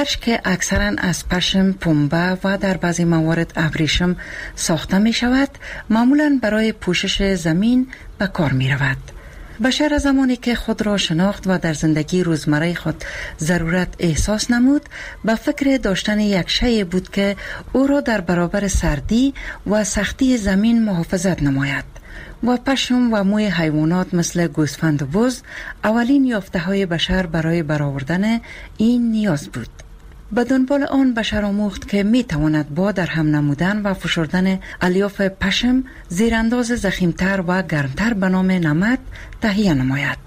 فرش که اکثرا از پشم، پنبه و در بعضی موارد ابریشم ساخته می شود معمولا برای پوشش زمین به کار می رود. بشر از زمانی که خود را شناخت و در زندگی روزمره خود ضرورت احساس نمود به فکر داشتن یک شیء بود که او را در برابر سردی و سختی زمین محافظت نماید و پشم و موی حیوانات مثل گوسفند و بز اولین یافته های بشر برای برآوردن این نیاز بود. به دنبال آن بشر آموخت که می تواند با در هم نمودن و فشردن الیاف پشم زیرانداز ضخیمتر و گرمتر به نام نمد تهیه نماید.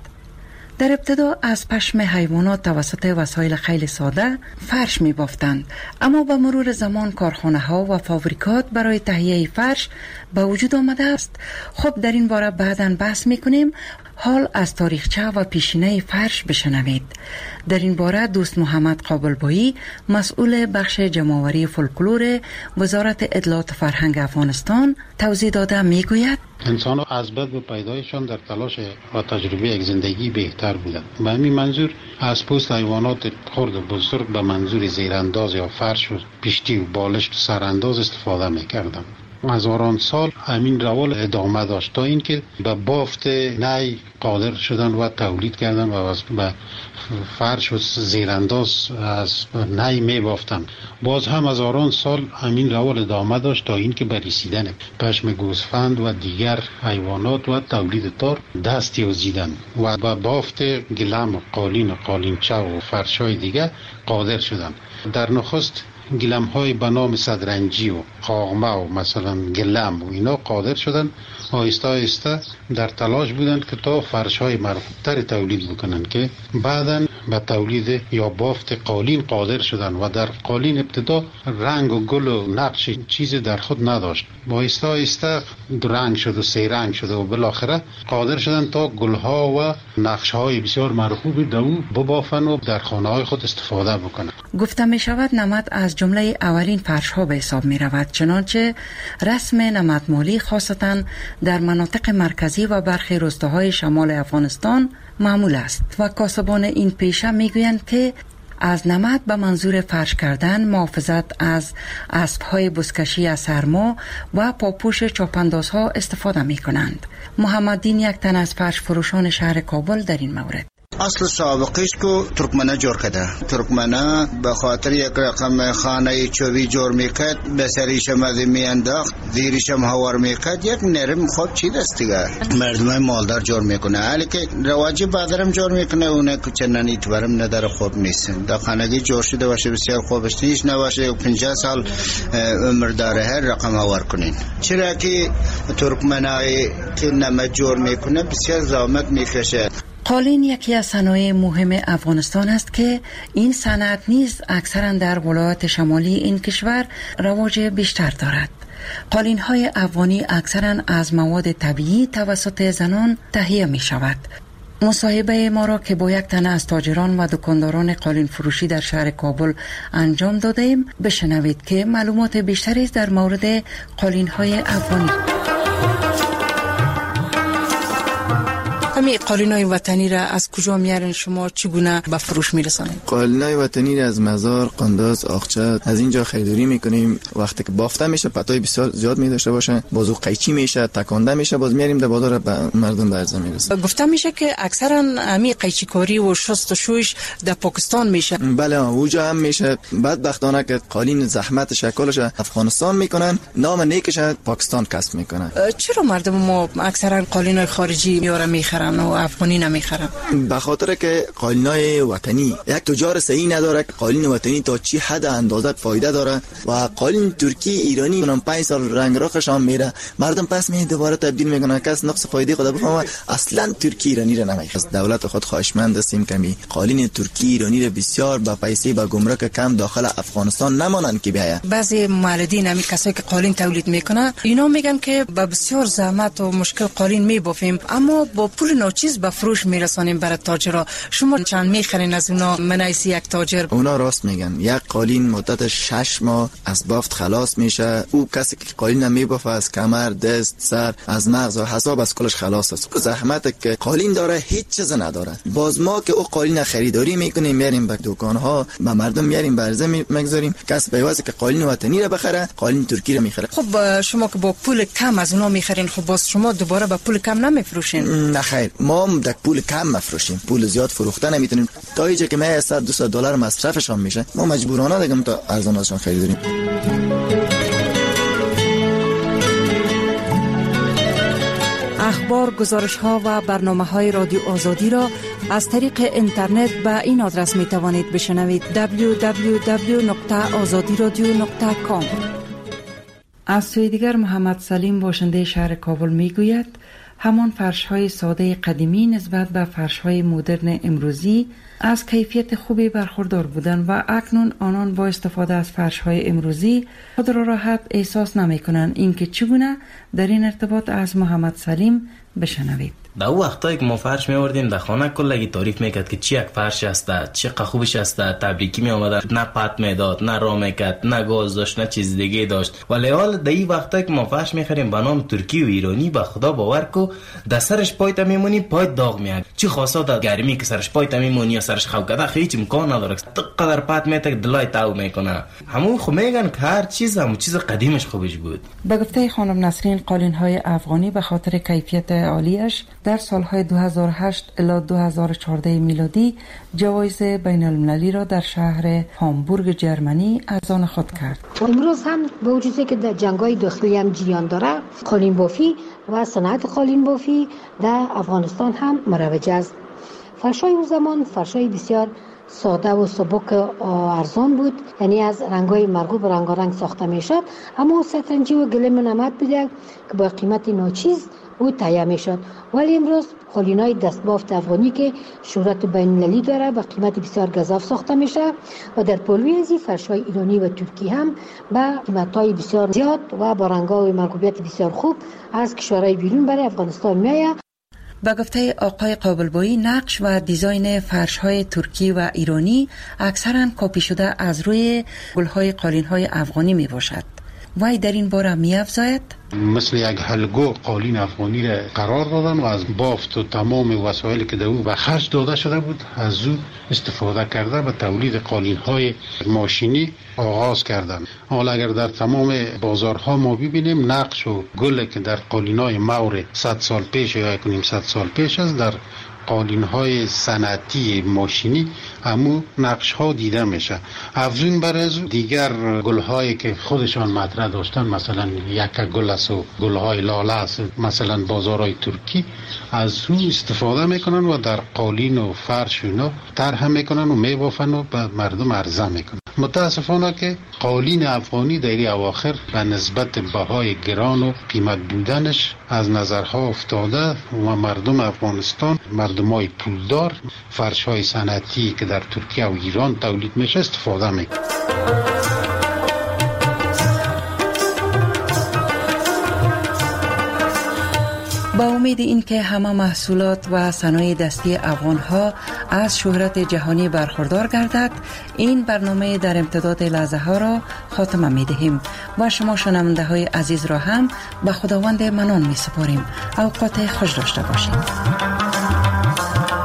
در ابتدا از پشم حیوانات توسط وسایل خیلی ساده فرش می بافتند، اما با مرور زمان کارخانه ها و فابریکات برای تهیه فرش به وجود آمده است. خب در این باره بعداً بحث می کنیم. حال از تاریخچه و پیشینه فرش بشنوید. در این باره دوست محمد قابلبایی مسئول بخش جمع‌آوری فولکلور وزارت اطلاعات و فرهنگ افغانستان توضیح داده می گوید انسان ها از بد به پیدایشان در تلاش و تجربه یک زندگی بهتر بودند. به همین منظور از پوست حیوانات خرد و بزرگ به منظور زیرانداز یا فرش و پشتی و بالشت و سرانداز استفاده می‌کردند. هزاران سال همین روال ادامه داشت تا اینکه به بافت نی قادر شدن و تولید کردن و به فرش و زیرانداز از نی می بافتن. باز هم هزاران سال همین روال ادامه داشت تا اینکه به رسیدن پشم گوسفند و دیگر حیوانات و تولید تار دست یازیدن و به بافت گلم و قالینچه و فرش‌های دیگر قادر شدن. در نخست گلم های به نام صدرنجی و قاغمه و مثلا گلم و اینا قادر شدن، آهسته آهسته در تلاش بودند که تا فرش های مرغوب‌تر تولید بکنن که بعداً به تولید یا بافت قالین قادر شدن و در قالین ابتدا رنگ و گل و نقش چیزی در خود نداشت. آهسته آهسته رنگ شد و سه رنگ شد و بالاخره قادر شدن تا گل ها و نقش های بسیار مرغوب دو ببافن و در خانه های خود استفاده بکنن. گفته می شود نمد از جمله اولین فرش ها به حساب می رود، چنانچه رسم نمدمالی خاصتا در مناطق مرکزی و برخی روستاهای شمال افغانستان معمول است و کاسبان این پیشه می گویند که از نمد به منظور فرش کردن، محافظت از اسب‌های بزکشی از سرما و پاپوش چاپاندازها استفاده می کنند. محمدین یک تن از فرش فروشان شهر کابل در این مورد اصل سابقش کو ترکمنه جور کرده. ترکمنه به خاطر یک رقم خانه چوبی جور میکرد، به سریشم از میانداخت، زیرشم هوار میکرد، یک نرم خوب چی دست دیگه مردم مالدار جور میکنه. حالی که رواجی بادرم جور میکنه اونه که چنانی تورم نداره خوب نیست. در خانگی جور شده باشه بسیار خوبش نیست، نباشه 50 سال عمر داره هر رقم هوار کنین. چرا که ترکمنایی که نمد جور میکنه بسیار زحمت میکشه. قالین یکی از صنایع مهم افغانستان است که این صنعت نیز اکثرا در ولایات شمالی این کشور رواج بیشتر دارد. قالین های افغانی اکثرا از مواد طبیعی توسط زنان تهیه می شود. مصاحبه ما را که با یک تن از تاجران و دکانداران قالین فروشی در شهر کابل انجام دادیم بشنوید که معلومات بیشتری در مورد قالین های افغانی. همین قالینای وطنی را از کجا میارن شما، چگونه به فروش میرسانید؟ قالینای وطنی را از مزار، قنداز، آخچه از اینجا خریداری میکنیم. وقتی که بافته میشه پتای بسیار زیاد میداشته باشه، بازو قیچی میشه، تکانده میشه، باز میاریم در بازار به مردم برزه میرسه. گفته میشه که اکثرا همین قیچی کاری و شست و شویش در پاکستان میشه. بله اونجا هم میشه. بدبختانه که قالین زحمت شکلش افغانستان میکنن، نام نیکش پاکستان کسب میکنن. چرا مردم ما اکثرا قالینای خارجی میاره میخرن و افغانی نمیخرن؟ به خاطر که قالینای وطنی یک تجار صحیح نداره که قالین وطنی تا چی حد اندازه فایده داره و قالین ترکی ایرانی اونم 5 سال رنگ رخش هم میره، مردم پس می دوباره تبدیل میکنن. کس نقص فایده خود بفهمه اصلا ترکی ایرانی را نمیخره. دولت خود خواهشمند هستیم کمی قالین ترکی ایرانی را بسیار با پیسه با گمرک کم داخل افغانستان نمانن که بیاید. بعضی مولدین همین کسایی که قالین تولید میکنن اینا میگن که با بسیار زحمت و مشکل قالین میبافیم، اما با پول ناچیز به فروش میرسانیم برای تاجرها. شما چند میخرین از اونا منایس یک تاجر؟ اونا راست میگن، یک قالین مدت 6 ماه از بافت خلاص میشه. او کسی که قالین میبافه از کمر، دست، سر، از مغز و حساب از کلش خلاص است. زحمت که قالین داره هیچ چیز نداره. باز ما که او قالین خریداری میکنیم، میاریم به دکان ها، به مردم میاریم به عرضه میگذاریم. کس بیواسه که قالین وطنی را بخره، قالین ترکی را میخره. خب شما که با پول کم از اونا میخرین، خب باز شما دوباره با پول کم نمیفروشین؟ نه خیر، ما در پول کم مفروشیم، پول زیاد فروخته نمیتونیم. تا اینجا که ما $100-200 مصرفشان میشه، ما مجبورانه دیگه تا ارزان ازشان خریداریم. اخبار، گزارش‌ها و برنامه‌های رادیو آزادی را از طریق اینترنت به این آدرس می‌توانید بشنوید: www.azadiradio.com. از سوی دیگر محمد سلیم باشنده شهر کابل میگوید همان فرش‌های ساده قدیمی نسبت به فرش‌های مدرن امروزی از کیفیت خوبی برخوردار بودند و اکنون آنان با استفاده از فرش‌های امروزی خود را راحت احساس نمی‌کنند. اینکه چگونه در این ارتباط از محمد سلیم بشنوید. در اون وقتایی که ما فرش می‌آوردیم در خانه کلگی تعریف میکرد که چی یک فرش است، چقدر خوبش است، تبریکی می آمد، نه پت میداد، نه را میکرد، نه گاز داشت، نه چیز دیگه داشت. ولی حال در این وقتایی که ما فرش می‌خریم به نام ترکی و ایرانی، به خدا باور کو در سرش پایت میمونی، پای داغ میاد. چی خاصا در گرمی که سرش پایت میمونی یا سرش خوکده هیچ امکان نداره. قدر پت میته دلای تاو میکنه. همون خو میگن که هر چیز هم چیز قدیمش خوبش بود. به گفته خانم نسرین، قالین‌های افغانی به خاطر کیفیت عالیش در سالهای 2008 الی 2014 میلادی جوایز بین المللی را در شهر هامبورگ جرمنی از آن خود کرد. امروز هم با وجودی که در جنگ‌های داخلی هم جریان داره، قالین بافی و صنعت قالین بافی در افغانستان هم مروج است. فرش‌های اون زمان فرش‌های بسیار ساده و سبک ارزان بود، یعنی از رنگ‌های مرغوب رنگارنگ ساخته میشد، اما سترنجی و گلیم نمد بوده که با قیمت ناچیز او تهیه میشد. ولی امروز قالین‌های دستبافت افغانی که شهرت بین‌المللی داره با قیمت بسیار گزاف ساخته میشه و در پلوی از فرش‌های ایرانی و ترکی هم با قیمت‌های بسیار زیاد و با رنگ‌های مرغوبیت بسیار خوب از کشورهای بیرون برای افغانستان میآید. با گفته آقای قابلبایی، نقش و دیزاین فرش‌های ترکی و ایرانی اکثراً کپی شده از روی گل‌های قالین‌های افغانی میباشد. وای در این باره می‌افزاید مثل یک حلقو قالین افغانی را قرار دادن و از بافت و تمام وسایلی که در او به خرج داده شده بود از او استفاده کرده به تولید قالین‌های ماشینی آغاز کردند. حالا اگر در تمام بازارها ما ببینیم نقش و گل که در قالین‌های مور 100 سال پیش یا 100 سال پیش است، در قالین‌های صنعتی ماشینی همو نقش‌ها دیده میشه. افزون بر از دیگر گل‌هایی که خودشان مطرح داشتن، مثلا یک گل است و گل‌های لاله است، مثلا بازارهای ترکی از اون استفاده میکنن و در قالین و فرش اینا طرح میکنن و میبافن و به مردم عرضه میکنن. متاسفانه که قالین افغانی در این اواخر به نسبت بهای گران و قیمت بودنش از نظرها افتاده و مردم افغانستان، مردمای پولدار، فرش‌های صنعتی که در ترکیه و ایران تولید میشه استفاده میکنن. با امید اینکه همه محصولات و صنایع دستی افغان‌ها از شهرت جهانی برخوردار گردد، این برنامه در امتداد لحظه ها را خاتمه می دهیم و شما شنونده های عزیز را هم به خداوند منان می سپاریم. اوقات خوش داشته باشید.